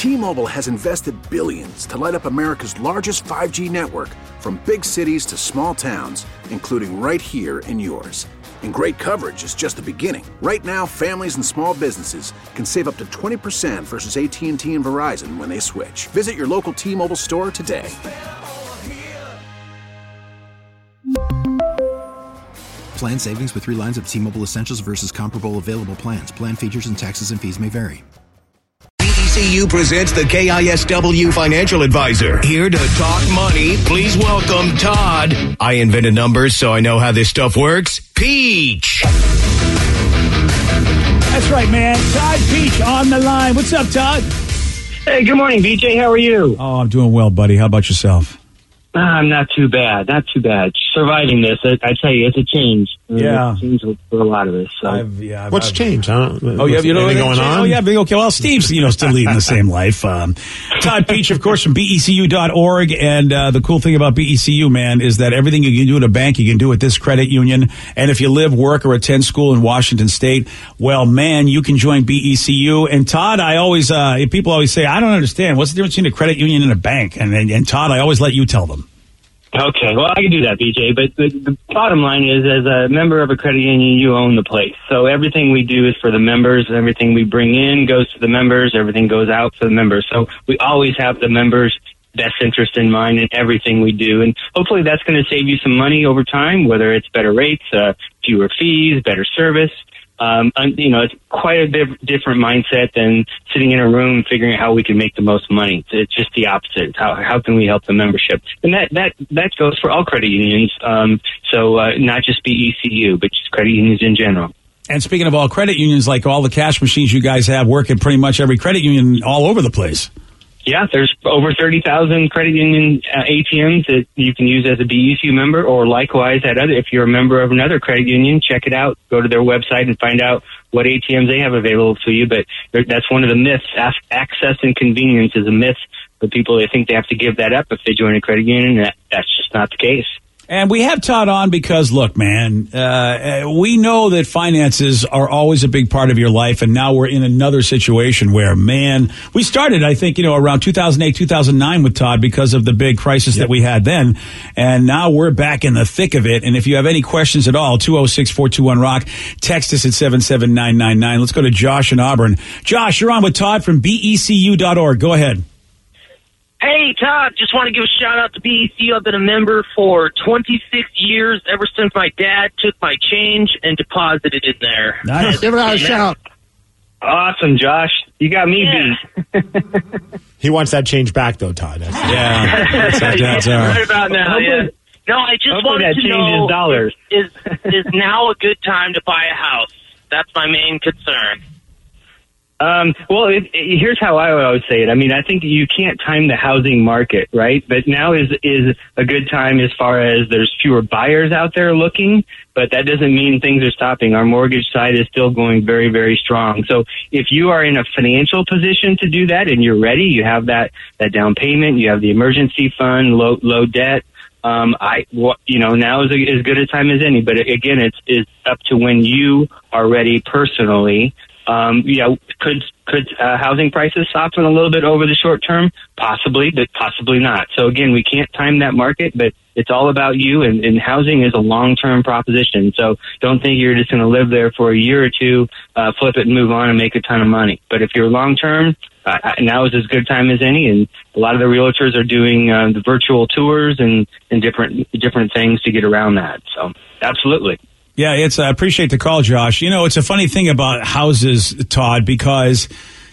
T-Mobile has invested billions to light up America's largest 5G network, from big cities to small towns, including right here in yours. And great coverage is just the beginning. Right now, families and small businesses can save up to 20% versus AT&T and Verizon when they switch. Visit your local T-Mobile store today. Plan savings with 3 lines of T-Mobile Essentials versus comparable available plans. Plan features and taxes and fees may vary. BECU presents the KISW Financial Advisor. Here to talk money, please welcome Todd. I invented numbers, so I know how this stuff works. Peach. That's right, man. Todd Peach on the line. What's up, Todd? Hey, good morning, BJ. How are you? Oh, I'm doing well, buddy. How about yourself? I'm not too bad. Not too bad. Surviving this, I tell you, it's a change. Yeah. It's a change for a lot of us. So. What's changed? You know anything going on? Oh, yeah. Okay. Well, Steve's, still leading the same life. Todd Peach, of course, from BECU.org. And the cool thing about BECU, man, is that everything you can do at a bank, you can do at this credit union. And if you live, work, or attend school in Washington State, well, man, you can join BECU. And Todd, people always say, I don't understand. What's the difference between a credit union and a bank? And Todd, I always let you tell them. Okay, well, I can do that, BJ. But the bottom line is, as a member of a credit union, you own the place. So everything we do is for the members. Everything we bring in goes to the members. Everything goes out for the members. So we always have the members' best interest in mind in everything we do. And hopefully that's going to save you some money over time, whether it's better rates, fewer fees, better service. It's quite a different mindset than sitting in a room figuring out how we can make the most money. It's just the opposite. How can we help the membership? And that goes for all credit unions. So not just BECU, but just credit unions in general. And speaking of all credit unions, like all the cash machines you guys have work at pretty much every credit union all over the place. Yeah, there's over 30,000 credit union ATMs that you can use as a BECU member, or likewise if you're a member of another credit union, check it out. Go to their website and find out what ATMs they have available to you. But that's one of the myths. Access and convenience is a myth for people. They think they have to give that up if they join a credit union. That's just not the case. And we have Todd on because, look, man, we know that finances are always a big part of your life. And now we're in another situation where, man, we started, I think, around 2008, 2009 with Todd because of the big crisis that we had then. And now we're back in the thick of it. And if you have any questions at all, 206-421-ROCK, text us at 77999. Let's go to Josh in Auburn. Josh, you're on with Todd from BECU.org. Go ahead. Hey, Todd, just want to give a shout-out to BECU. I've been a member for 26 years, ever since my dad took my change and deposited it there. Nice. Give it out a shout. Awesome, Josh. You got me beat. He wants that change back, though, Todd. That's right about now, yeah. No, I just wanted to know, dollars. is now a good time to buy a house? That's my main concern. Here's how I would always say it. I mean, I think you can't time the housing market, right? But now is a good time as far as there's fewer buyers out there looking, but that doesn't mean things are stopping. Our mortgage side is still going very, very strong. So if you are in a financial position to do that and you're ready, you have that down payment, you have the emergency fund, low debt. Now is as good a time as any. But again, it's up to when you are ready personally. Could housing prices soften a little bit over the short term? Possibly, but possibly not. So again, we can't time that market, but it's all about you, and housing is a long-term proposition. So don't think you're just going to live there for a year or two, flip it and move on and make a ton of money. But if you're long-term, now is as good a time as any, and a lot of the realtors are doing the virtual tours and different things to get around that. So absolutely. Yeah, I appreciate the call, Josh. It's a funny thing about houses, Todd, because,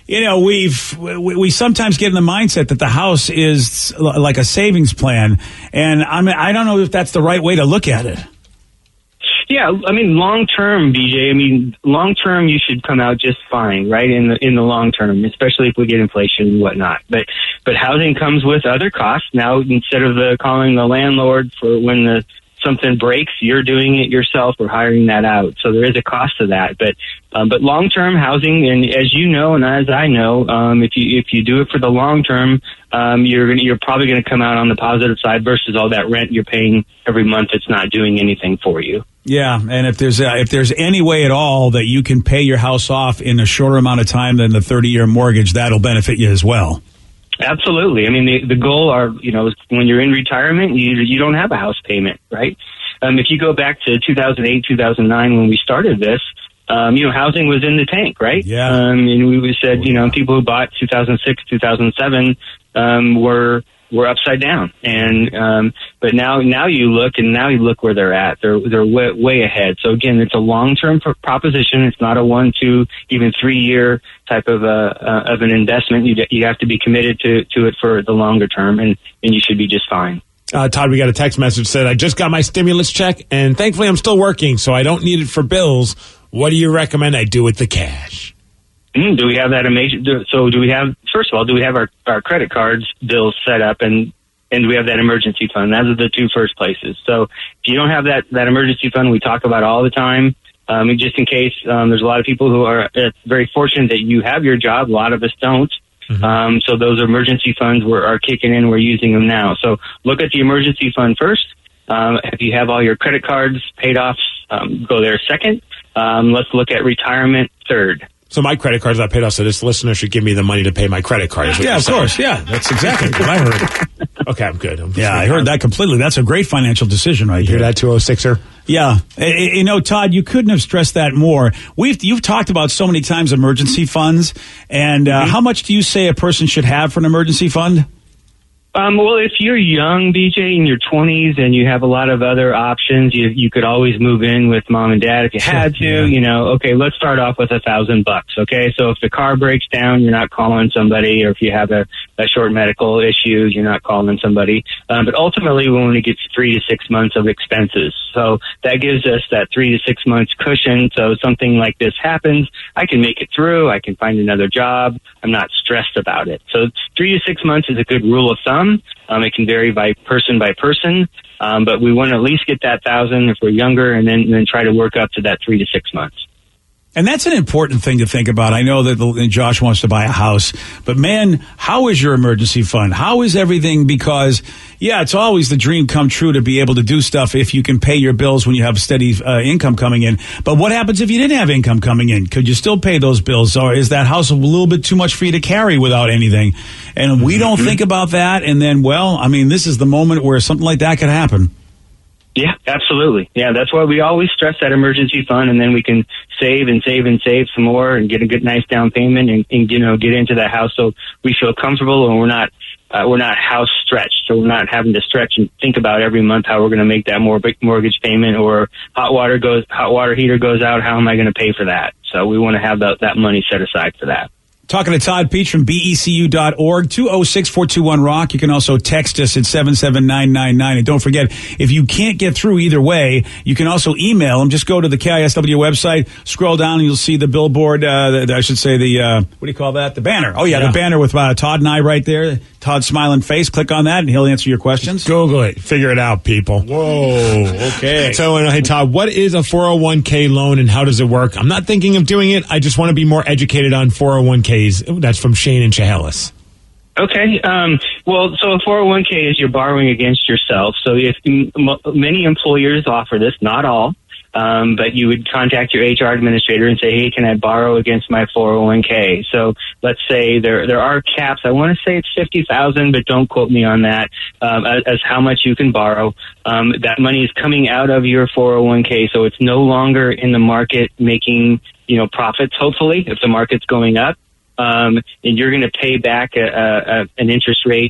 we sometimes get in the mindset that the house is like a savings plan. And I don't know if that's the right way to look at it. Yeah, I mean, long-term, BJ, long-term you should come out just fine, right, in the long term, especially if we get inflation and whatnot. But housing comes with other costs. Now, instead of calling the landlord for when the something breaks, you're doing it yourself or hiring that out. So there is a cost to that. But long-term housing, and as you know, and as I know, if you do it for the long term, you're probably going to come out on the positive side versus all that rent you're paying every month. It's not doing anything for you. Yeah, and if there's any way at all that you can pay your house off in a shorter amount of time than the 30-year mortgage, that'll benefit you as well. Absolutely. I mean, the goal are, when you're in retirement, you don't have a house payment, right? If you go back to 2008, 2009 when we started this, housing was in the tank, right? Yeah. And we said, people who bought 2006, 2007 were upside down. And but now you look where they're at. They're way ahead. So again, it's a long-term proposition. It's not a 1, 2, even 3-year type of an investment. You have to be committed to it for the longer term, and you should be just fine. Todd, we got a text message that said, I just got my stimulus check, and thankfully I'm still working, so I don't need it for bills. What do you recommend I do with the cash? Do we have that first of all, do we have our credit cards bills set up, and do we have that emergency fund? Those are the two first places. So if you don't have that emergency fund we talk about all the time, just in case, there's a lot of people who are very fortunate that you have your job. A lot of us don't. Mm-hmm. So those emergency funds are kicking in. We're using them now. So look at the emergency fund first. If you have all your credit cards paid off, go there second. Let's look at retirement third. So my credit card's not paid off, so this listener should give me the money to pay my credit card. Yeah, of course. Yeah, that's exactly what I heard. Okay, I'm good. I heard that completely. That's a great financial decision right there. You hear that, 206er? Yeah. Todd, you couldn't have stressed that more. You've talked about so many times emergency funds, and how much do you say a person should have for an emergency fund? Well, if you're young, BJ, in your 20s, and you have a lot of other options, you could always move in with mom and dad if you had to. Yeah. Okay, let's start off with $1,000. Okay, so if the car breaks down, you're not calling somebody, or if you have a short medical issue, you're not calling somebody. But ultimately, we want to get 3 to 6 months of expenses. So that gives us that 3 to 6 months cushion. So something like this happens, I can make it through. I can find another job. I'm not stressed about it. So 3 to 6 months is a good rule of thumb. It can vary by person, but we want to at least get that 1,000 if we're younger, and then try to work up to that 3 to 6 months. And that's an important thing to think about. I know that Josh wants to buy a house, but man, how is your emergency fund? How is everything? Because, it's always the dream come true to be able to do stuff if you can pay your bills when you have steady income coming in. But what happens if you didn't have income coming in? Could you still pay those bills? Or is that house a little bit too much for you to carry without anything? And we don't think about that. And then, this is the moment where something like that could happen. Yeah, absolutely. Yeah, that's why we always stress that emergency fund, and then we can save some more and get a good, nice down payment and get into that house so we feel comfortable, and we're not house stretched, so we're not having to stretch and think about every month how we're going to make that mortgage payment, or hot water heater goes out. How am I going to pay for that? So we want to have that money set aside for that. Talking to Todd Peach from BECU.org, 206-421-ROCK. You can also text us at 77999. And don't forget, if you can't get through either way, you can also email them. Just go to the KISW website, scroll down, and you'll see the billboard, what do you call that? The banner. Oh, yeah. The banner with Todd and I right there. Todd's smiling face. Click on that, and he'll answer your questions. Google it. Figure it out, people. Whoa. Okay. So, hey, Todd, what is a 401k loan, and how does it work? I'm not thinking of doing it. I just want to be more educated on 401ks. That's from Shane and Chehalis. Okay. So a 401k is you're borrowing against yourself. So if many employers offer this, not all, but you would contact your HR administrator and say, hey, can I borrow against my 401k? So let's say there are caps. I want to say it's $50,000, but don't quote me on that, as how much you can borrow. That money is coming out of your 401k, so it's no longer in the market making, profits, hopefully, if the market's going up. And you're going to pay back an interest rate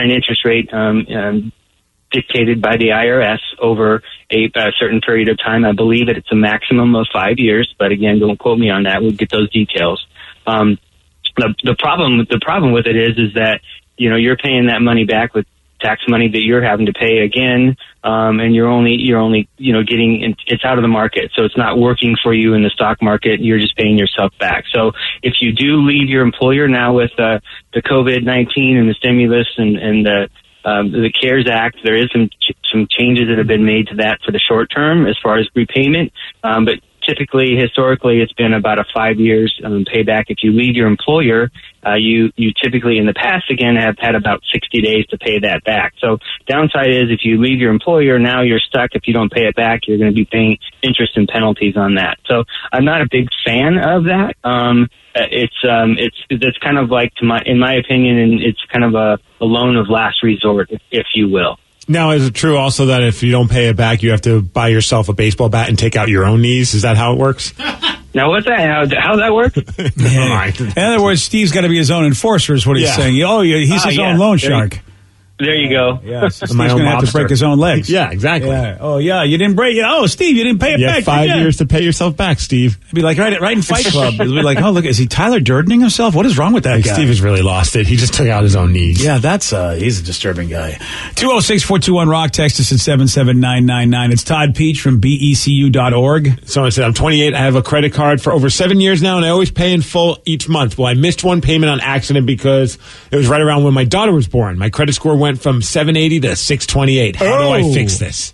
dictated by the IRS over a certain period of time. I believe that it's a maximum of 5 years, but again, don't quote me on that. We'll get those details. The problem with it is that you're paying that money back with tax money that you're having to pay again, and you're only getting it's out of the market, so it's not working for you in the stock market. You're just paying yourself back. So if you do leave your employer now with the COVID-19 and the stimulus and the the CARES Act, there is some changes that have been made to that for the short term as far as repayment. But typically, historically, it's been about a 5 years payback. If you leave your employer, you typically in the past, again, have had about 60 days to pay that back. So downside is if you leave your employer, now you're stuck. If you don't pay it back, you're going to be paying interest and penalties on that. So I'm not a big fan of that. It's kind of like, in my opinion, and it's kind of a loan of last resort, if you will. Now, is it true also that if you don't pay it back, you have to buy yourself a baseball bat and take out your own knees? Is that how it works? Now, what's that? How's that work? In other words, Steve's got to be his own enforcer is what he's saying. Oh, he's his own loan shark. There you go. Yeah, so Steve's going to have to break his own legs. Yeah, exactly. Yeah. Oh, yeah, you didn't break it. Oh, Steve, you didn't pay it back. You have 5 years to pay yourself back, Steve. It'd be like right in Fight Club. It'd be like, oh, look, is he Tyler Durdening himself? What is wrong with that guy? Steve has really lost it. He just took out his own knees. Yeah, he's a disturbing guy. 206-421-ROCK, text us at 77999. It's Todd Peach from BECU.org. Someone said, I'm 28. I have a credit card for over 7 years now, and I always pay in full each month. Well, I missed one payment on accident because it was right around when my daughter was born. My credit score went from 780 to 628. How do I fix this?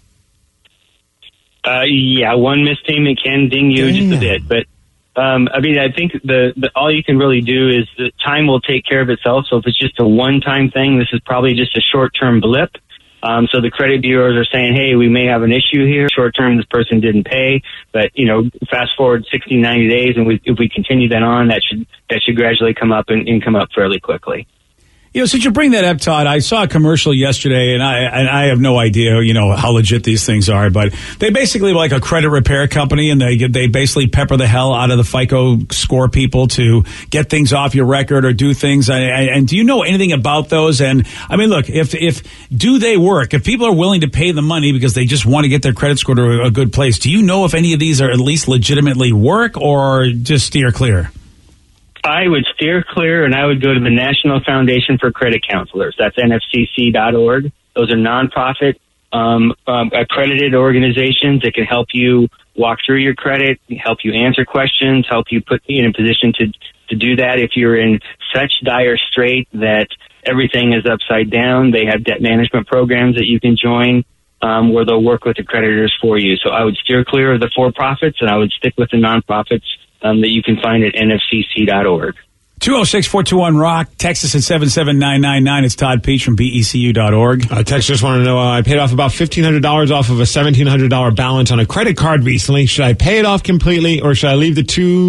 Yeah, one missed payment can ding you just a bit, but I think the all you can really do is the time will take care of itself. So if it's just a one-time thing, this is probably just a short-term blip. So the credit bureaus are saying, hey, we may have an issue here. Short-term, this person didn't pay, but fast forward 60, 90 days, and if we continue that on, that should gradually come up and come up fairly quickly. Since you bring that up, Todd, I saw a commercial yesterday, and I have no idea, how legit these things are, but they basically like a credit repair company, and they basically pepper the hell out of the FICO score people to get things off your record or do things. And do you know anything about those? And I mean, look, if do they work? If people are willing to pay the money because they just want to get their credit score to a good place, do you know if any of these are at least legitimately work or just steer clear? I would steer clear, and I would go to the National Foundation for Credit Counselors. That's nfcc.org. Those are nonprofit, accredited organizations that can help you walk through your credit, help you answer questions, help you put you in a position to do that. If you're in such dire strait that everything is upside down, they have debt management programs that you can join where they'll work with the creditors for you. So I would steer clear of the for-profits, and I would stick with the nonprofits that you can find at nfcc.org. 206-421-ROCK, Texas at 77999. It's Todd Peach from BECU.org. Texas just want to know, I paid off about $1,500 off of a $1,700 balance on a credit card recently. Should I pay it off completely, or should I leave the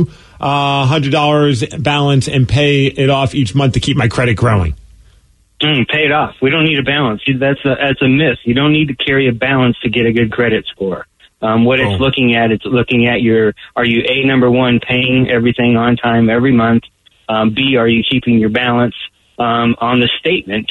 $200 balance and pay it off each month to keep my credit growing? Pay it off. We don't need a balance. That's a myth. You don't need to carry a balance to get a good credit score. It's looking at are you A, number one, paying everything on time every month? B, are you keeping your balance on the statement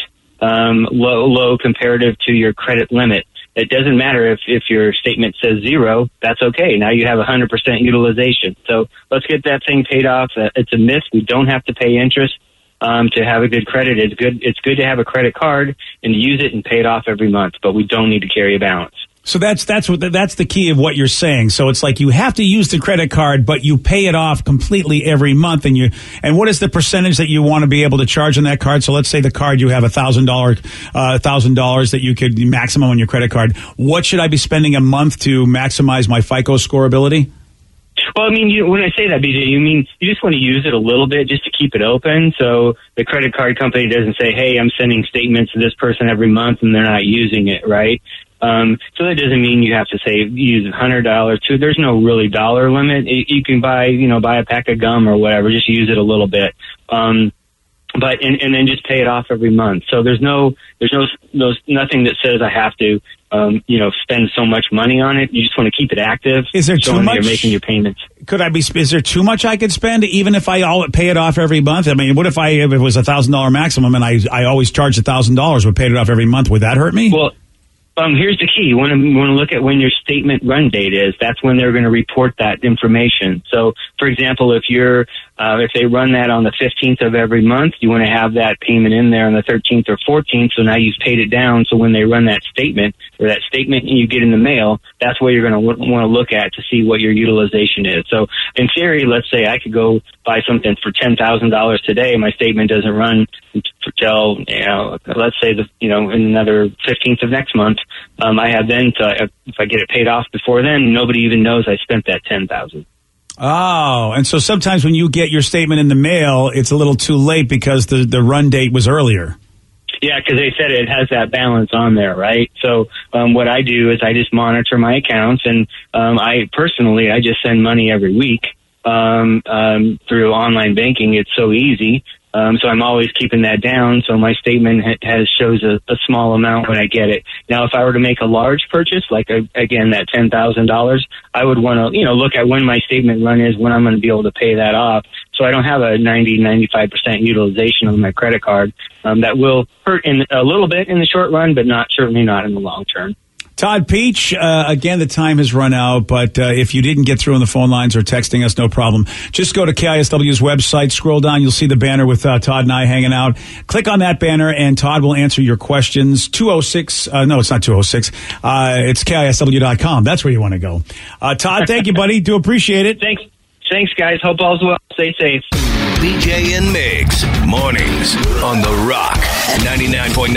low comparative to your credit limit? It doesn't matter if your statement says 0, that's okay. Now you have 100% utilization. So let's get that thing paid off. It's a myth. We don't have to pay interest to have a good credit. It's good to have a credit card and to use it and pay it off every month, but we don't need to carry a balance. So that's the key of what you're saying. So it's like you have to use the credit card, but you pay it off completely every month. And what is the percentage that you want to be able to charge on that card? So let's say the card you have $1,000 that you could maximum on your credit card. What should I be spending a month to maximize my FICO score ability? Well, I mean, when I say that, BJ, you mean you just want to use it a little bit just to keep it open, so the credit card company doesn't say, hey, I'm sending statements to this person every month and they're not using it, right? So that doesn't mean you have to say use $100 too. There's no really dollar limit. You can buy a pack of gum or whatever. Just use it a little bit. But then just pay it off every month. So there's nothing that says I have to, spend so much money on it. You just want to keep it active. Is there too much? You're making your payments. Is there too much I could spend even if I pay it off every month? I mean, what if it was $1,000 maximum and I always charged $1,000 but paid it off every month? Would that hurt me? Well, here's the key. You want to look at when your statement run date is. That's when they're going to report that information. So, for example, if they run that on the 15th of every month, you want to have that payment in there on the 13th or 14th. So now you've paid it down. So when they run that statement you get in the mail, that's what you're going to want to look at to see what your utilization is. So in theory, let's say I could go buy something for $10,000 today. My statement doesn't run till, let's say in another 15th of next month. I have then, if I get it paid off before then, nobody even knows I spent that $10,000. Oh, and so sometimes when you get your statement in the mail, it's a little too late because the run date was earlier. Yeah, because they said it has that balance on there, right? So what I do is I just monitor my accounts, and I just send money every week through online banking. It's so easy. So I'm always keeping that down. So my statement shows a small amount when I get it. Now, if I were to make a large purchase, like again, that $10,000, I would want to, look at when my statement run is, when I'm going to be able to pay that off. So I don't have a 95% utilization of my credit card. That will hurt a little bit in the short run, but certainly not in the long term. Todd Peach, again, the time has run out, but if you didn't get through on the phone lines or texting us, no problem. Just go to KISW's website, scroll down, you'll see the banner with Todd and I hanging out. Click on that banner, and Todd will answer your questions. 206, no, it's not 206. It's KISW.com. That's where you want to go. Todd, thank you, buddy. Do appreciate it. Thanks, guys. Hope all's well. Stay safe. BJ and Migs, mornings on The Rock, 99.9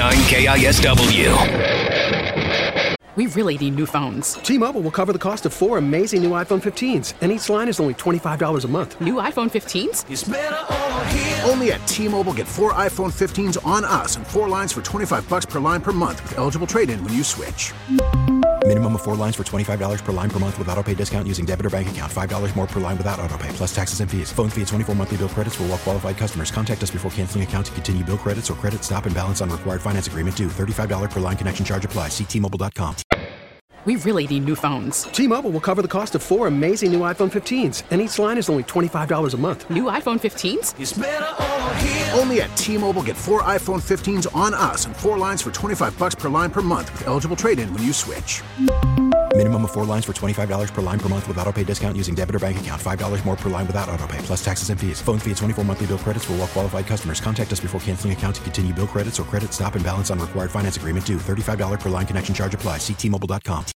KISW. We really need new phones. T-Mobile will cover the cost of 4 amazing new iPhone 15s, and each line is only $25 a month. New iPhone 15s? It's better over here. Only at T-Mobile, get 4 iPhone 15s on us and 4 lines for $25 per line per month with eligible trade-in when you switch. Minimum of 4 lines for $25 per line per month with autopay discount using debit or bank account. $5 more per line without autopay, plus taxes and fees. Phone fee at 24 monthly bill credits for well-qualified customers. Contact us before canceling account to continue bill credits or credit stop and balance on required finance agreement due. $35 per line connection charge applies. See T-Mobile.com. We really need new phones. T-Mobile will cover the cost of 4 amazing new iPhone 15s, and each line is only $25 a month. New iPhone 15s? It's better over here. Only at T-Mobile, get 4 iPhone 15s on us and 4 lines for $25 per line per month with eligible trade-in when you switch. Minimum of 4 lines for $25 per line per month with autopay discount using debit or bank account. $5 more per line without autopay, plus taxes and fees. Phone fee at 24 monthly bill credits for well-qualified customers. Contact us before canceling account to continue bill credits or credit stop and balance on required finance agreement due. $35 per line connection charge applies. See T-Mobile.com.